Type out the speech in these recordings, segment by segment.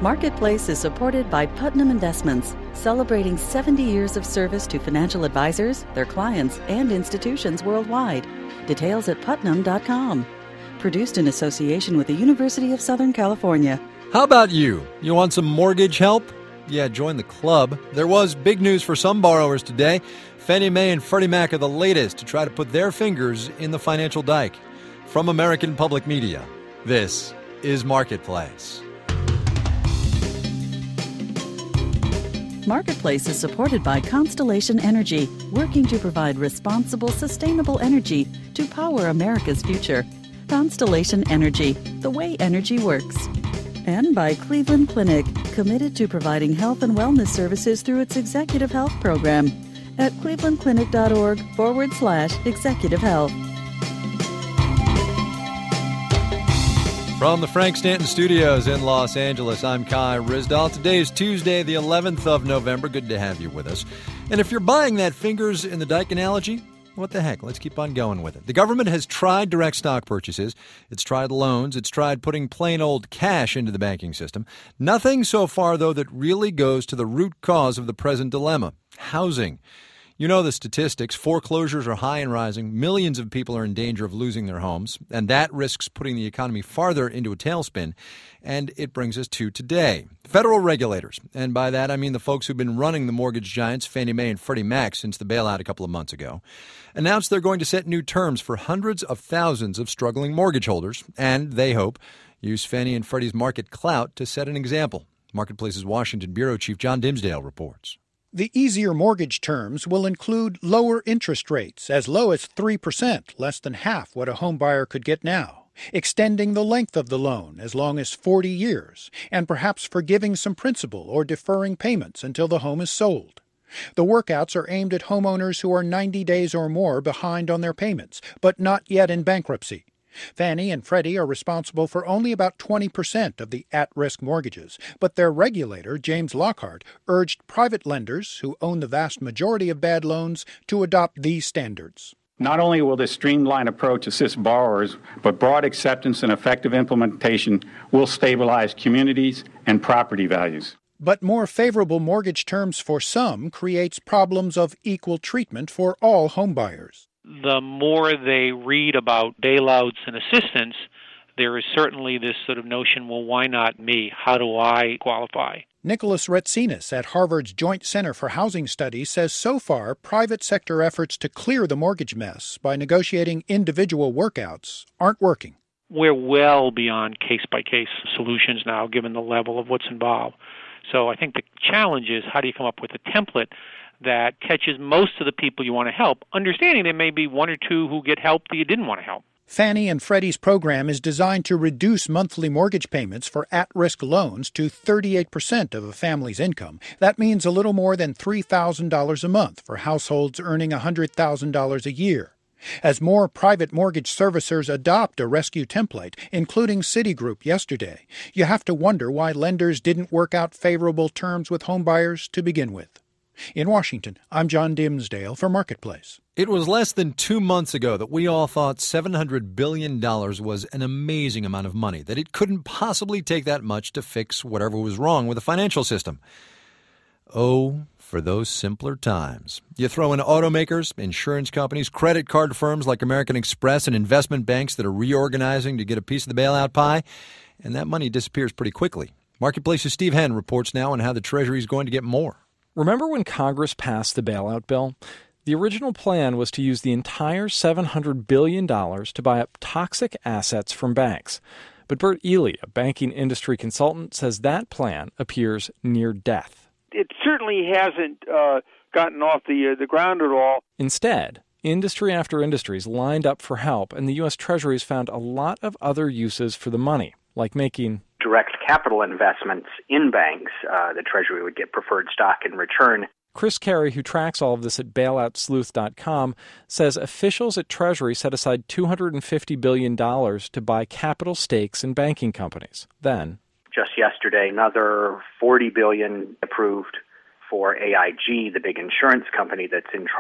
Marketplace is supported by Putnam Investments, celebrating 70 years of service to financial advisors, their clients, and institutions worldwide. Details at putnam.com. Produced in association with the University of Southern California. How about you? You want some mortgage help? Yeah, join the club. There was big news for some borrowers today. Fannie Mae and Freddie Mac are the latest to try to put their fingers in the financial dike. From American Public Media, this is Marketplace. Marketplace is supported by Constellation Energy, working to provide responsible, sustainable energy to power America's future. Constellation Energy, the way energy works. And by Cleveland Clinic, committed to providing health and wellness services through its Executive Health Program at clevelandclinic.org/executive health. From the Frank Stanton Studios in Los Angeles, I'm Kai Ryssdal. Today is Tuesday, the 11th of November. Good to have you with us. And if you're buying that fingers in the dike analogy, what the heck? Let's keep on going with it. The government has tried direct stock purchases. It's tried loans. It's tried putting plain old cash into the banking system. Nothing so far, though, that really goes to the root cause of the present dilemma: housing. You know the statistics. Foreclosures are high and rising. Millions of people are in danger of losing their homes, and that risks putting the economy farther into a tailspin. And it brings us to today. Federal regulators, and by that I mean the folks who've been running the mortgage giants Fannie Mae and Freddie Mac since the bailout a couple of months ago, announced they're going to set new terms for hundreds of thousands of struggling mortgage holders, and they hope use Fannie and Freddie's market clout to set an example. Marketplace's Washington Bureau Chief John Dimsdale reports. The easier mortgage terms will include lower interest rates, as low as 3%, less than half what a home buyer could get now, extending the length of the loan as long as 40 years, and perhaps forgiving some principal or deferring payments until the home is sold. The workouts are aimed at homeowners who are 90 days or more behind on their payments, but not yet in bankruptcy. Fannie and Freddie are responsible for only about 20% of the at-risk mortgages, but their regulator, James Lockhart, urged private lenders, who own the vast majority of bad loans, to adopt these standards. Not only will this streamlined approach assist borrowers, but broad acceptance and effective implementation will stabilize communities and property values. But more favorable mortgage terms for some creates problems of equal treatment for all homebuyers. The more they read about bailouts and assistance, there is certainly this sort of notion, well, why not me? How do I qualify? Nicholas Retsinas at Harvard's Joint Center for Housing Studies says so far private sector efforts to clear the mortgage mess by negotiating individual workouts aren't working. We're well beyond case-by-case solutions now, given the level of what's involved. So I think the challenge is, how do you come up with a template that catches most of the people you want to help, understanding there may be one or two who get help that you didn't want to help. Fannie and Freddie's program is designed to reduce monthly mortgage payments for at-risk loans to 38% of a family's income. That means a little more than $3,000 a month for households earning $100,000 a year. As more private mortgage servicers adopt a rescue template, including Citigroup yesterday, you have to wonder why lenders didn't work out favorable terms with homebuyers to begin with. In Washington, I'm John Dimsdale for Marketplace. It was less than 2 months ago that we all thought $700 billion was an amazing amount of money, that it couldn't possibly take that much to fix whatever was wrong with the financial system. Oh, for those simpler times. You throw in automakers, insurance companies, credit card firms like American Express, and investment banks that are reorganizing to get a piece of the bailout pie, and that money disappears pretty quickly. Marketplace's Steve Henn reports now on how the Treasury is going to get more. Remember when Congress passed the bailout bill? The original plan was to use the entire $700 billion to buy up toxic assets from banks. But Bert Ely, a banking industry consultant, says that plan appears near death. It certainly hasn't gotten off the ground at all. Instead, industry after industry is lined up for help, and the U.S. Treasury has found a lot of other uses for the money, like making direct capital investments in banks. The Treasury would get preferred stock in return. Chris Carey, who tracks all of this at bailoutsleuth.com, says officials at Treasury set aside $250 billion to buy capital stakes in banking companies. Then, just yesterday, another $40 billion approved for AIG, the big insurance company that's in trouble.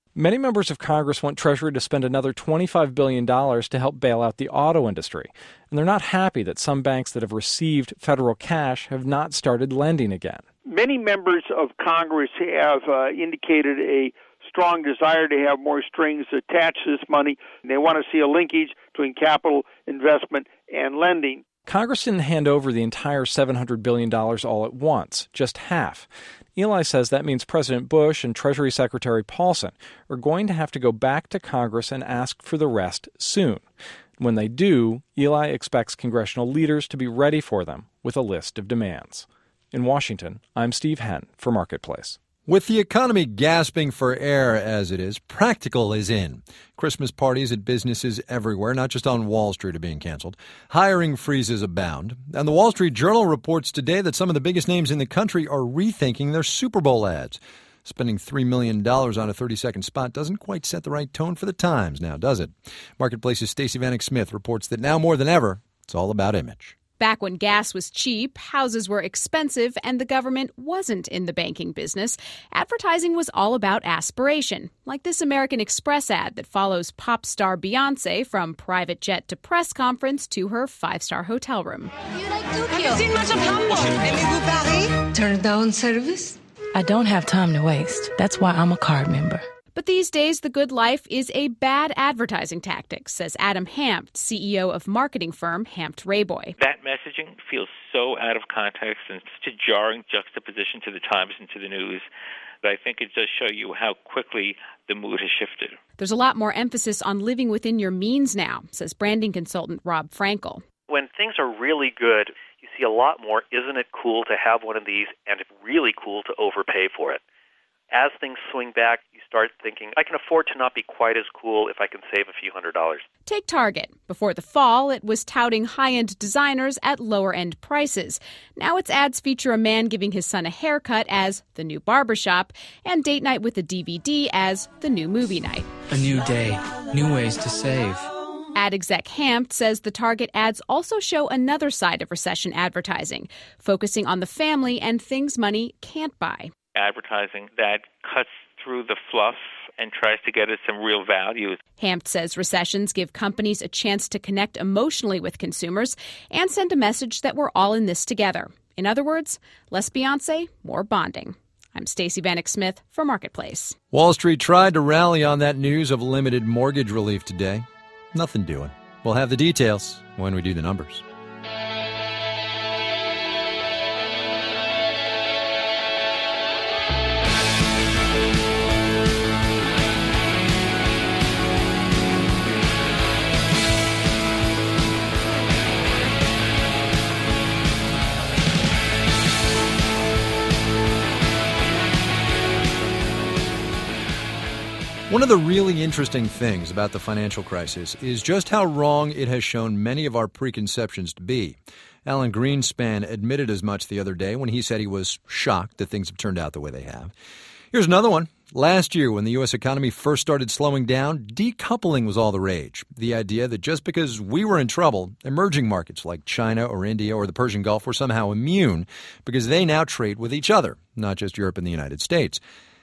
Many members of Congress want Treasury to spend another $25 billion to help bail out the auto industry, and they're not happy that some banks that have received federal cash have not started lending again. Many members of Congress have indicated a strong desire to have more strings attached to this money. They want to see a linkage between capital investment and lending. Congress didn't hand over the entire $700 billion all at once, just half. Eli says that means President Bush and Treasury Secretary Paulson are going to have to go back to Congress and ask for the rest soon. When they do, Eli expects congressional leaders to be ready for them with a list of demands. In Washington, I'm Steve Henn for Marketplace. With the economy gasping for air as it is, practical is in. Christmas parties at businesses everywhere, not just on Wall Street, are being canceled. Hiring freezes abound. And the Wall Street Journal reports today that some of the biggest names in the country are rethinking their Super Bowl ads. Spending $3 million on a 30-second spot doesn't quite set the right tone for the times now, does it? Marketplace's Stacey Vanek Smith reports that now more than ever, it's all about image. Back when gas was cheap, houses were expensive, and the government wasn't in the banking business, advertising was all about aspiration, like this American Express ad that follows pop star Beyoncé from private jet to press conference to her 5-star hotel room. You like Tokyo? Have you seen much of Hamburg? Aimez-vous Paris? Turn down service? I don't have time to waste. That's why I'm a card member. But these days, the good life is a bad advertising tactic, says Adam Hampt, CEO of marketing firm Hampt Rayboy. That messaging feels so out of context and such a jarring juxtaposition to the Times and to the news that I think it does show you how quickly the mood has shifted. There's a lot more emphasis on living within your means now, says branding consultant Rob Frankel. When things are really good, you see a lot more, isn't it cool to have one of these, and really cool to overpay for it. As things swing back, you start thinking, I can afford to not be quite as cool if I can save a few $100s. Take Target. Before the fall, it was touting high-end designers at lower-end prices. Now its ads feature a man giving his son a haircut as the new barbershop and date night with a DVD as the new movie night. A new day, new ways to save. Ad exec Hampt says the Target ads also show another side of recession advertising, focusing on the family and things money can't buy. Advertising that cuts through the fluff and tries to get at some real value. Hampt says recessions give companies a chance to connect emotionally with consumers and send a message that we're all in this together. In other words, less Beyoncé, more bonding. I'm Stacey Vanek Smith for Marketplace. Wall Street tried to rally on that news of limited mortgage relief today. Nothing doing. We'll have the details when we do the numbers. One of the really interesting things about the financial crisis is just how wrong it has shown many of our preconceptions to be. Alan Greenspan admitted as much the other day when he said he was shocked that things have turned out the way they have. Here's another one. Last year, when the U.S. economy first started slowing down, decoupling was all the rage. The idea that just because we were in trouble, emerging markets like China or India or the Persian Gulf were somehow immune because they now trade with each other, not just Europe and the United States.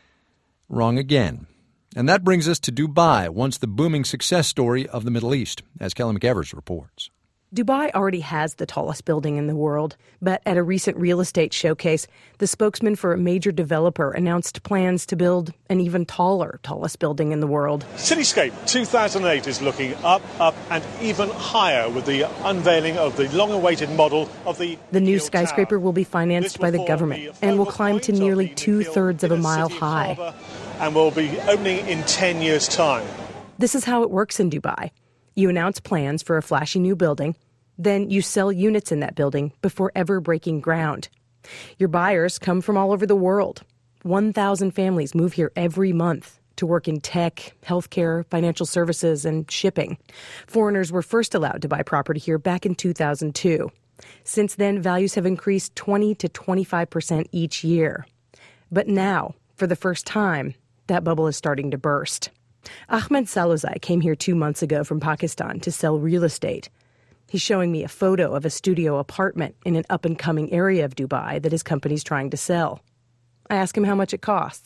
Wrong again. And that brings us to Dubai, once the booming success story of the Middle East, as Kelly McEvers reports. Dubai already has the tallest building in the world, but at a recent real estate showcase, the spokesman for a major developer announced plans to build an even taller, tallest building in the world. Cityscape 2008 is looking up, and even higher with the unveiling of the long-awaited model of the new skyscraper will be financed by the government and will climb to nearly 2/3 of a mile high. And will be opening in 10 years' time. This is how it works in Dubai. You announce plans for a flashy new building, then you sell units in that building before ever breaking ground. Your buyers come from all over the world. 1,000 families move here every month to work in tech, healthcare, financial services, and shipping. Foreigners were first allowed to buy property here back in 2002. Since then, values have increased 20 to 25% each year. But now, for the first time, that bubble is starting to burst. Ahmed Salozai came here 2 months ago from Pakistan to sell real estate. He's showing me a photo of a studio apartment in an up-and-coming area of Dubai that his company's trying to sell. I ask him how much it costs.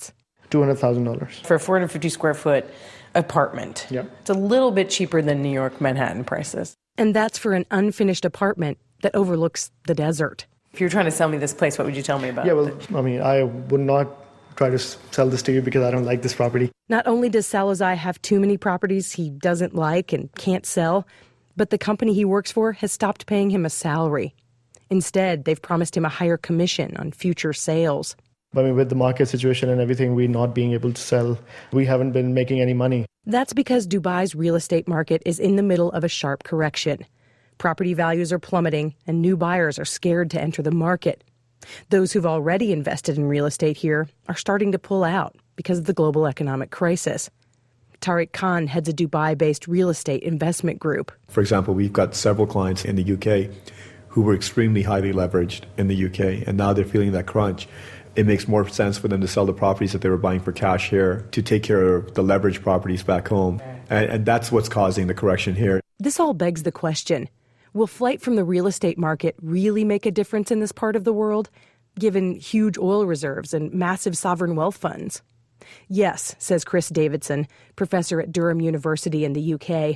$200,000. For a 450 square foot apartment. Yeah. It's a little bit cheaper than New York Manhattan prices. And that's for an unfinished apartment that overlooks the desert. If you were trying to sell me this place, what would you tell me about it? Yeah, well, I mean, I would not try to sell this to you because I don't like this property. Not only does Salazar have too many properties he doesn't like and can't sell, but the company he works for has stopped paying him a salary. Instead, they've promised him a higher commission on future sales. I mean, with the market situation and everything, we not being able to sell, we haven't been making any money. That's because Dubai's real estate market is in the middle of a sharp correction. Property values are plummeting, and new buyers are scared to enter the market. Those who've already invested in real estate here are starting to pull out because of the global economic crisis. Tariq Khan heads a Dubai-based real estate investment group. For example, we've got several clients in the UK who were extremely highly leveraged in the UK, and now they're feeling that crunch. It makes more sense for them to sell the properties that they were buying for cash here to take care of the leveraged properties back home. And that's what's causing the correction here. This all begs the question, will flight from the real estate market really make a difference in this part of the world, given huge oil reserves and massive sovereign wealth funds? Yes, says Chris Davidson, professor at Durham University in the UK.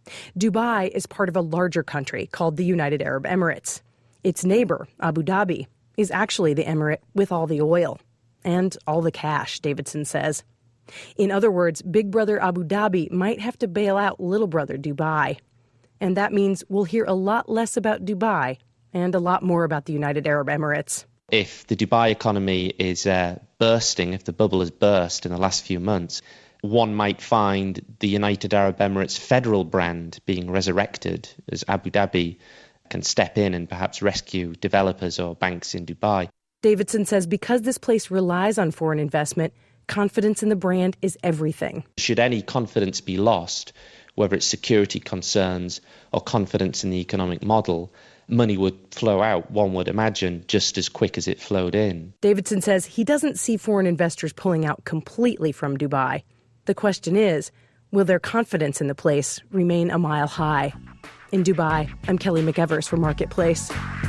Dubai is part of a larger country called the United Arab Emirates. Its neighbor, Abu Dhabi, is actually the emirate with all the oil and all the cash, Davidson says. In other words, big brother Abu Dhabi might have to bail out little brother Dubai. And that means we'll hear a lot less about Dubai and a lot more about the United Arab Emirates. If the Dubai economy is bursting, if the bubble has burst in the last few months, one might find the United Arab Emirates federal brand being resurrected as Abu Dhabi can step in and perhaps rescue developers or banks in Dubai. Davidson says because this place relies on foreign investment, confidence in the brand is everything. Should any confidence be lost, whether it's security concerns or confidence in the economic model, money would flow out, one would imagine, just as quick as it flowed in. Davidson says he doesn't see foreign investors pulling out completely from Dubai. The question is, will their confidence in the place remain a mile high? In Dubai, I'm Kelly McEvers for Marketplace.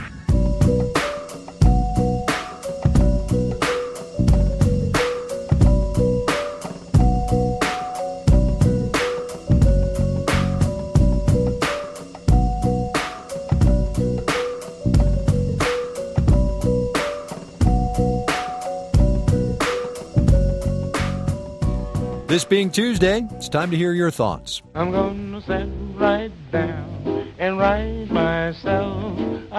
This being Tuesday, it's time to hear your thoughts. I'm going to sit right down and write myself a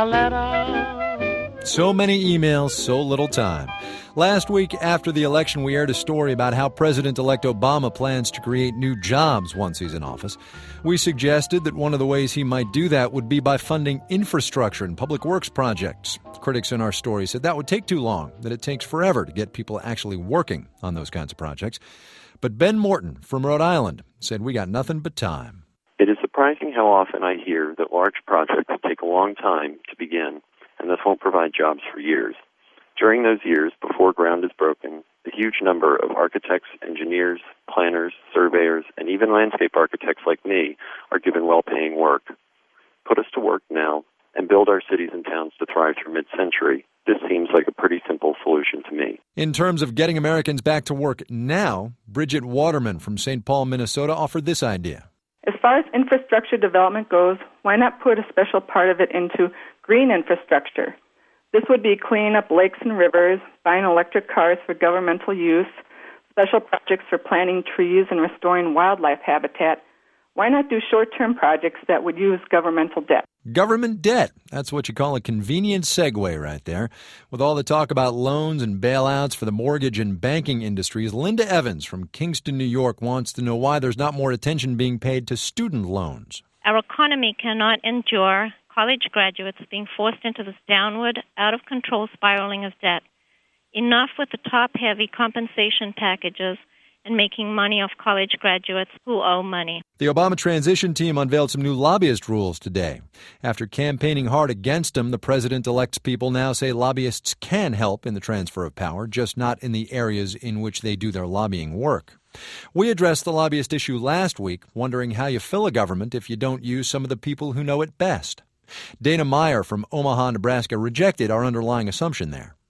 letter. So many emails, so little time. Last week after the election, we aired a story about how President-elect Obama plans to create new jobs once he's in office. We suggested that one of the ways he might do that would be by funding infrastructure and public works projects. Critics in our story said that would take too long, that it takes forever to get people actually working on those kinds of projects. But Ben Morton from Rhode Island said we got nothing but time. It is surprising how often I hear that large projects take a long time to begin, and this won't provide jobs for years. During those years, before ground is broken, the huge number of architects, engineers, planners, surveyors, and even landscape architects like me are given well-paying work. Put us to work now and build our cities and towns to thrive through mid-century. This seems like a pretty simple solution to me. In terms of getting Americans back to work now, Bridget Waterman from St. Paul, Minnesota, offered this idea. As far as infrastructure development goes, why not put a special part of it into green infrastructure? This would be cleaning up lakes and rivers, buying electric cars for governmental use, special projects for planting trees and restoring wildlife habitat. Why not do short-term projects that would use governmental debt? Government debt. That's what you call a convenient segue right there. With all the talk about loans and bailouts for the mortgage and banking industries, Linda Evans from Kingston, New York, wants to know why there's not more attention being paid to student loans. Our economy cannot endure college graduates being forced into this downward, out-of-control spiraling of debt. Enough with the top-heavy compensation packages and making money off college graduates who owe money. The Obama transition team unveiled some new lobbyist rules today. After campaigning hard against them, the president-elect's people now say lobbyists can help in the transfer of power, just not in the areas in which they do their lobbying work. We addressed the lobbyist issue last week, wondering how you fill a government if you don't use some of the people who know it best. Dana Meyer from Omaha, Nebraska, rejected our underlying assumption there.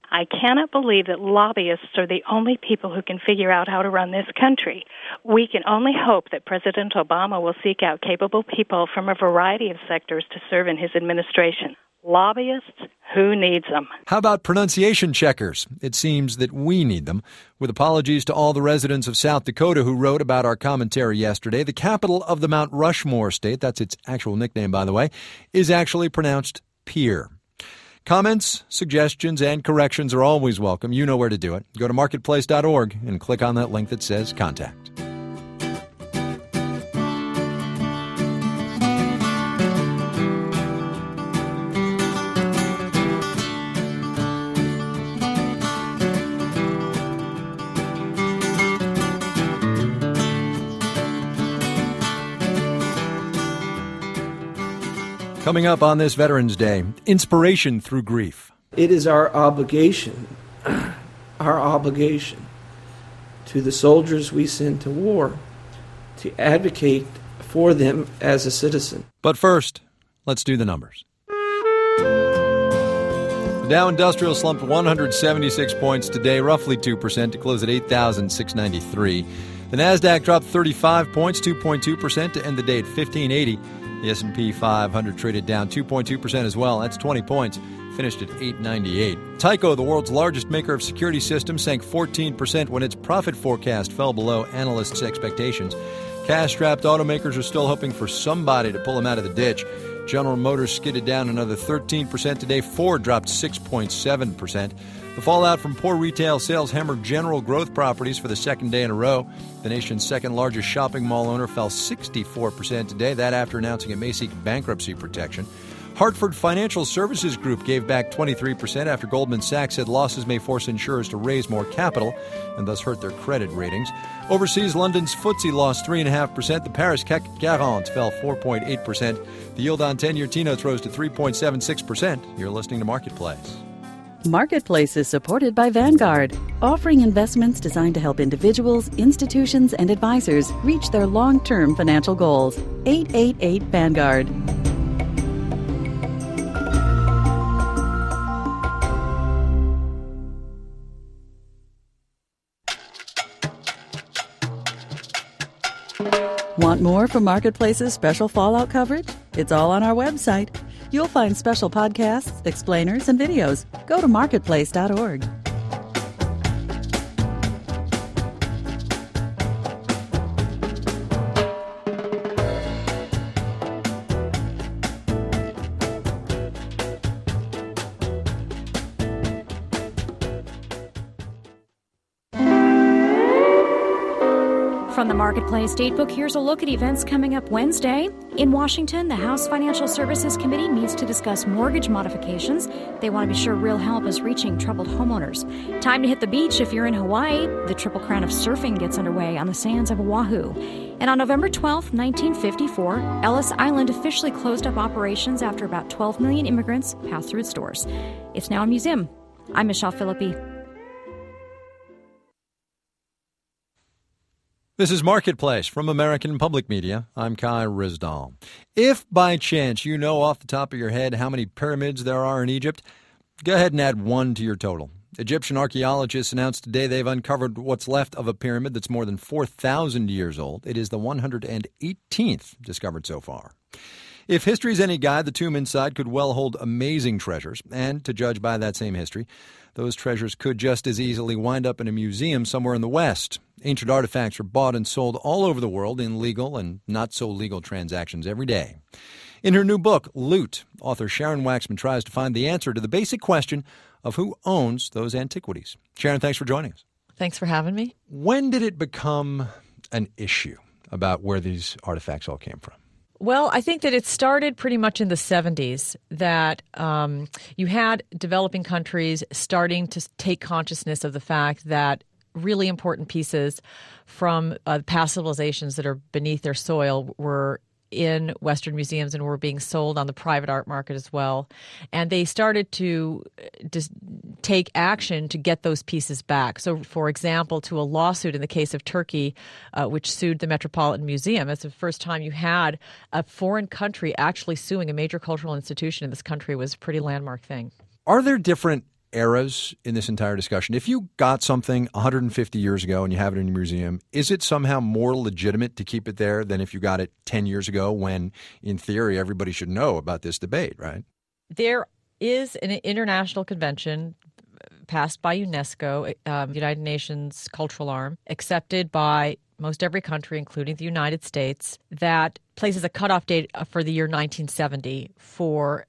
I cannot believe that lobbyists are the only people who can figure out how to run this country. We can only hope that President Obama will seek out capable people from a variety of sectors to serve in his administration. Lobbyists, who needs them? How about pronunciation checkers? It seems that we need them. With apologies to all the residents of South Dakota who wrote about our commentary yesterday, the capital of the Mount Rushmore state, that's its actual nickname, by the way, is actually pronounced Pierre. Comments, suggestions, and corrections are always welcome. You know where to do it. Go to marketplace.org and click on that link that says Contact. Coming up on this Veterans Day, inspiration through grief. It is our obligation to the soldiers we send to war to advocate for them as a citizen. But first, let's do the numbers. The Dow Industrial slumped 176 points today, roughly 2%, to close at 8,693. The Nasdaq dropped 35 points, 2.2%, to end the day at 1580. The S&P 500 traded down 2.2% as well. That's 20 points. Finished at 898. Tyco, the world's largest maker of security systems, sank 14% when its profit forecast fell below analysts' expectations. Cash-strapped automakers are still hoping for somebody to pull them out of the ditch. General Motors skidded down another 13% today. Ford dropped 6.7%. The fallout from poor retail sales hammered General Growth Properties for the second day in a row. The nation's second-largest shopping mall owner fell 64% today, that after announcing it may seek bankruptcy protection. Hartford Financial Services Group gave back 23% after Goldman Sachs said losses may force insurers to raise more capital and thus hurt their credit ratings. Overseas, London's FTSE lost 3.5%. The Paris CAC 40 fell 4.8%. The yield on 10-year T-notes rose to 3.76%. You're listening to Marketplace. Marketplace is supported by Vanguard, offering investments designed to help individuals, institutions, and advisors reach their long-term financial goals. 888 Vanguard. Want more from Marketplace's special Fallout coverage? It's all on our website. You'll find special podcasts, explainers, and videos. Go to marketplace.org. From the Marketplace Datebook, here's a look at events coming up Wednesday. In Washington, the House Financial Services Committee meets to discuss mortgage modifications. They want to be sure real help is reaching troubled homeowners. Time to hit the beach if you're in Hawaii. The Triple Crown of Surfing gets underway on the sands of Oahu. And on November 12, 1954, Ellis Island officially closed up operations after about 12 million immigrants passed through its doors. It's now a museum. I'm Michelle Philippi. This is Marketplace from American Public Media. I'm Kai Ryssdal. If by chance you know off the top of your head how many pyramids there are in Egypt, go ahead and add one to your total. Egyptian archaeologists announced today they've uncovered what's left of a pyramid that's more than 4,000 years old. It is the 118th discovered so far. If history's any guide, the tomb inside could well hold amazing treasures. And to judge by that same history, those treasures could just as easily wind up in a museum somewhere in the West. Ancient artifacts are bought and sold all over the world in legal and not-so-legal transactions every day. In her new book, Loot, author Sharon Waxman tries to find the answer to the basic question of who owns those antiquities. Sharon, thanks for joining us. Thanks for having me. When did it become an issue about where these artifacts all came from? Well, I think that it started pretty much in the 70s, that you had developing countries starting to take consciousness of the fact that really important pieces from past civilizations that are beneath their soil were in Western museums and were being sold on the private art market as well. And they started to just take action to get those pieces back. So, for example, to a lawsuit in the case of Turkey, which sued the Metropolitan Museum. It's the first time you had a foreign country actually suing a major cultural institution in this country. Was a pretty landmark thing. Are there different eras in this entire discussion. If you got something 150 years ago and you have it in your museum, is it somehow more legitimate to keep it there than if you got it 10 years ago when, in theory, everybody should know about this debate, right? There is an international convention passed by UNESCO, United Nations Cultural Arm, accepted by most every country, including the United States, that places a cutoff date for the year 1970 for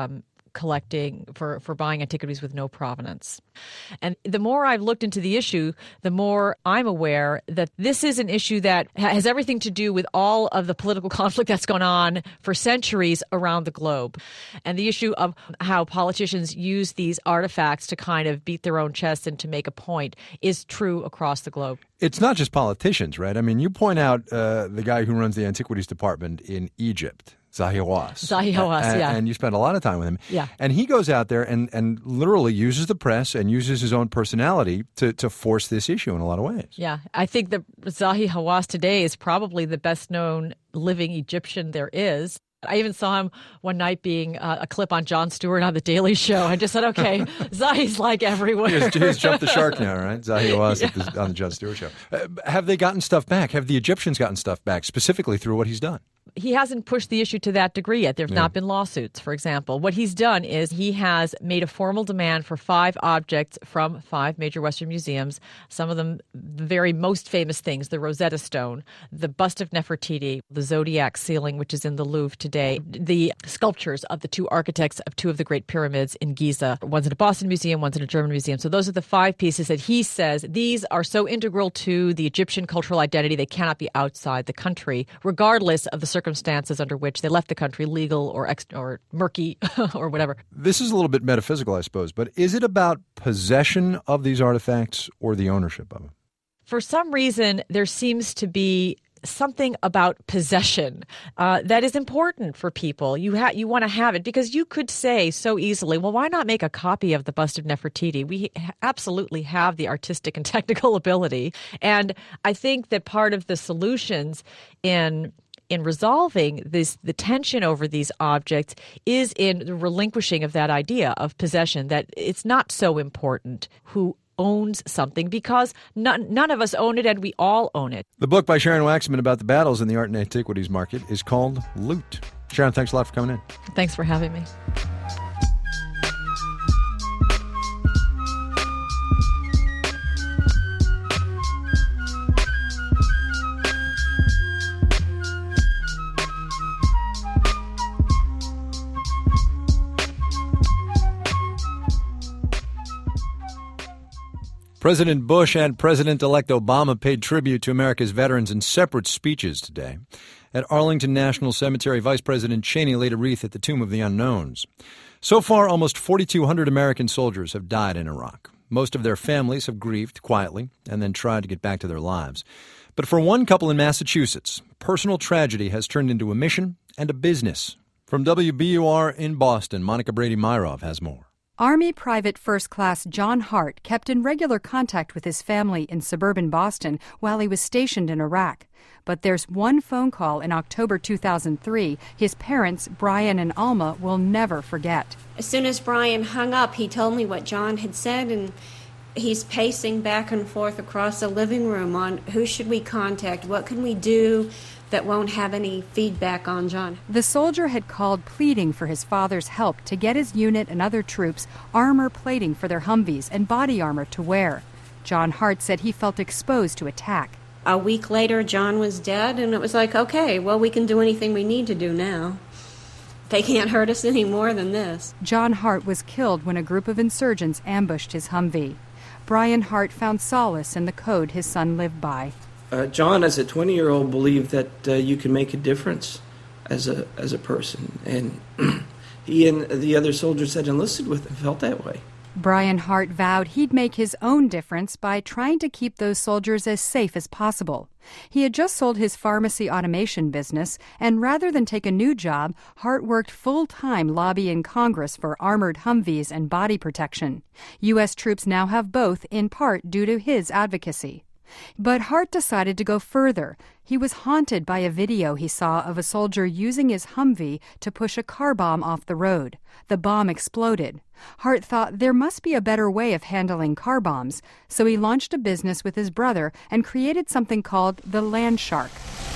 collecting, for buying antiquities with no provenance. And the more I've looked into the issue, the more I'm aware that this is an issue that has everything to do with all of the political conflict that's gone on for centuries around the globe. And the issue of how politicians use these artifacts to kind of beat their own chests and to make a point is true across the globe. It's not just politicians, right? I mean, you point out the guy who runs the antiquities department in Egypt, Zahi Hawass. Yeah. And you spent a lot of time with him. Yeah. And he goes out there and literally uses the press and uses his own personality to force this issue in a lot of ways. Yeah. I think that Zahi Hawass today is probably the best known living Egyptian there is. I even saw him one night being a clip on Jon Stewart on The Daily Show. I just said, okay, Zahi's like everywhere. He's jumped the shark now, right? Zahi Hawass on the Jon Stewart Show. Have they gotten stuff back? Have the Egyptians gotten stuff back specifically through what he's done? He hasn't pushed the issue to that degree yet. There have not been lawsuits, for example. What he's done is he has made a formal demand for 5 objects from 5 major Western museums, some of them the very most famous things, the Rosetta Stone, the bust of Nefertiti, the Zodiac ceiling, which is in the Louvre today, the sculptures of the 2 architects of 2 of the Great Pyramids in Giza. One's in a Boston museum, one's in a German museum. So those are the 5 pieces that he says these are so integral to the Egyptian cultural identity, they cannot be outside the country, regardless of the circumstances under which they left the country, legal or murky or whatever. This is a little bit metaphysical, I suppose, but is it about possession of these artifacts or the ownership of them? For some reason, there seems to be something about possession that is important for people. You want to have it because you could say so easily, well, why not make a copy of the bust of Nefertiti? We absolutely have the artistic and technical ability. And I think that part of the solutions in resolving the tension over these objects is in the relinquishing of that idea of possession, that it's not so important who owns something because none of us own it and we all own it. The book by Sharon Waxman about the battles in the art and antiquities market is called Loot. Sharon, thanks a lot for coming in. Thanks for having me. President Bush and President-elect Obama paid tribute to America's veterans in separate speeches today. At Arlington National Cemetery, Vice President Cheney laid a wreath at the Tomb of the Unknowns. So far, almost 4,200 American soldiers have died in Iraq. Most of their families have grieved quietly and then tried to get back to their lives. But for one couple in Massachusetts, personal tragedy has turned into a mission and a business. From WBUR in Boston, Monica Brady-Myrov has more. Army Private First Class John Hart kept in regular contact with his family in suburban Boston while he was stationed in Iraq. But there's one phone call in October 2003 his parents, Brian and Alma, will never forget. As soon as Brian hung up, he told me what John had said, and he's pacing back and forth across the living room on who should we contact, what can we do that won't have any feedback on John. The soldier had called pleading for his father's help to get his unit and other troops armor plating for their Humvees and body armor to wear. John Hart said he felt exposed to attack. A week later, John was dead, and it was like, okay, well, we can do anything we need to do now. They can't hurt us any more than this. John Hart was killed when a group of insurgents ambushed his Humvee. Brian Hart found solace in the code his son lived by. John, as a 20-year-old, believed that you can make a difference as a person, and he and the other soldiers that enlisted with him felt that way. Brian Hart vowed he'd make his own difference by trying to keep those soldiers as safe as possible. He had just sold his pharmacy automation business, and rather than take a new job, Hart worked full-time lobbying Congress for armored Humvees and body protection. U.S. troops now have both, in part due to his advocacy. But Hart decided to go further. He was haunted by a video he saw of a soldier using his Humvee to push a car bomb off the road. The bomb exploded. Hart thought there must be a better way of handling car bombs, so he launched a business with his brother and created something called the Landshark.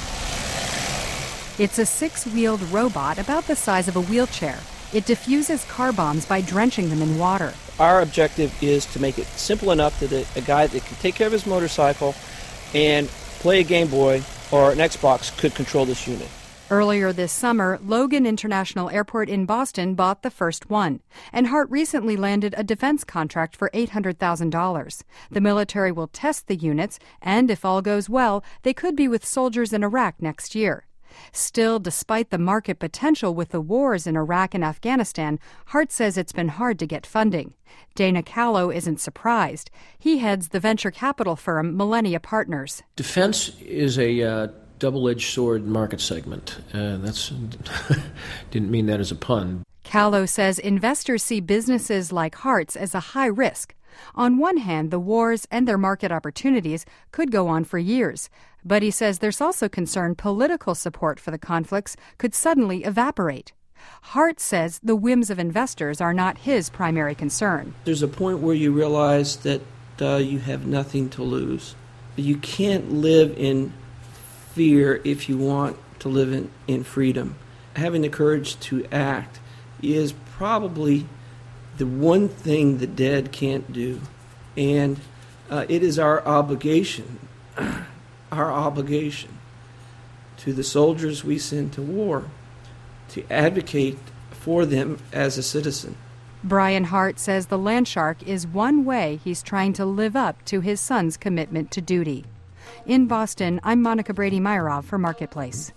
It's a 6-wheeled robot about the size of a wheelchair. It diffuses car bombs by drenching them in water. Our objective is to make it simple enough that a guy that can take care of his motorcycle and play a Game Boy or an Xbox could control this unit. Earlier this summer, Logan International Airport in Boston bought the first one, and Hart recently landed a defense contract for $800,000. The military will test the units, and if all goes well, they could be with soldiers in Iraq next year. Still, despite the market potential with the wars in Iraq and Afghanistan, Hart says it's been hard to get funding. Dana Callow isn't surprised. He heads the venture capital firm Millennia Partners. Defense is a double-edged sword market segment. That's didn't mean that as a pun. Callow says investors see businesses like Hart's as a high risk. On one hand, the wars and their market opportunities could go on for years. But he says there's also concern political support for the conflicts could suddenly evaporate. Hart says the whims of investors are not his primary concern. There's a point where you realize that you have nothing to lose. You can't live in fear if you want to live in freedom. Having the courage to act is probably the one thing the dead can't do. And it is our obligation to the soldiers we send to war to advocate for them as a citizen. Brian Hart says the Landshark is one way he's trying to live up to his son's commitment to duty. In Boston, I'm Monica Brady-Meyerov for Marketplace.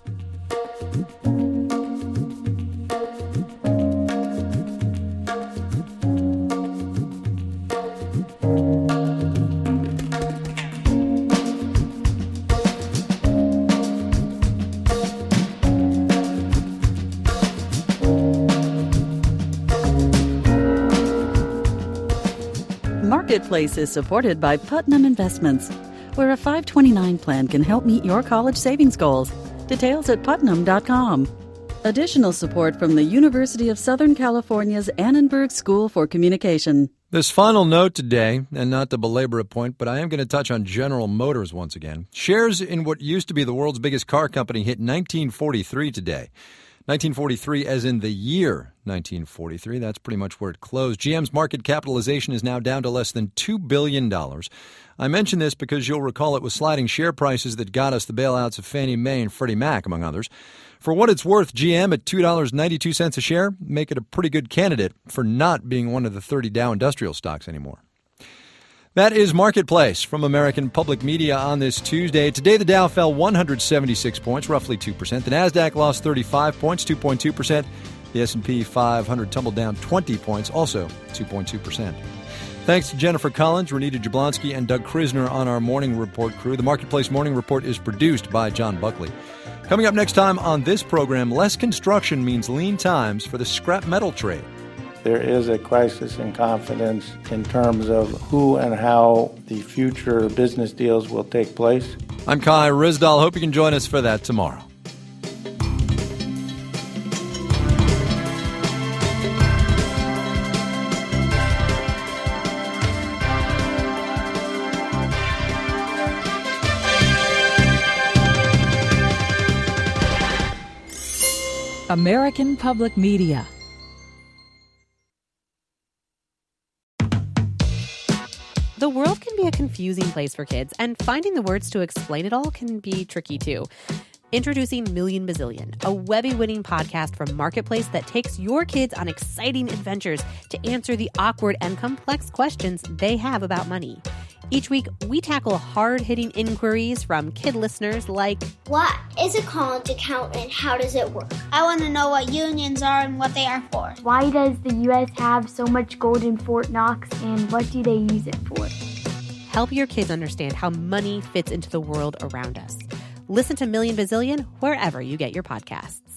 Marketplace is supported by Putnam Investments, where a 529 plan can help meet your college savings goals. Details at putnam.com. Additional support from the University of Southern California's Annenberg School for Communication. This final note today, and not to belabor a point, but I am going to touch on General Motors once again. Shares in what used to be the world's biggest car company hit 1943 today. 1943 as in the year 1943. That's pretty much where it closed. GM's market capitalization is now down to less than $2 billion. I mention this because you'll recall it was sliding share prices that got us the bailouts of Fannie Mae and Freddie Mac, among others. For what it's worth, GM at $2.92 a share make it a pretty good candidate for not being one of the 30 Dow industrial stocks anymore. That is Marketplace from American Public Media on this Tuesday. Today, the Dow fell 176 points, roughly 2%. The Nasdaq lost 35 points, 2.2%. The S&P 500 tumbled down 20 points, also 2.2%. Thanks to Jennifer Collins, Renita Jablonski, and Doug Krisner on our Morning Report crew. The Marketplace Morning Report is produced by John Buckley. Coming up next time on this program, less construction means lean times for the scrap metal trade. There is a crisis in confidence in terms of who and how the future business deals will take place. I'm Kai Ryssdal. Hope you can join us for that tomorrow. American Public Media. The world can be a confusing place for kids, and finding the words to explain it all can be tricky too. Introducing Million Bazillion, a Webby-winning podcast from Marketplace that takes your kids on exciting adventures to answer the awkward and complex questions they have about money. Each week, we tackle hard-hitting inquiries from kid listeners like, what is a college account and how does it work? I want to know what unions are and what they are for. Why does the U.S. have so much gold in Fort Knox and what do they use it for? Help your kids understand how money fits into the world around us. Listen to Million Bazillion wherever you get your podcasts.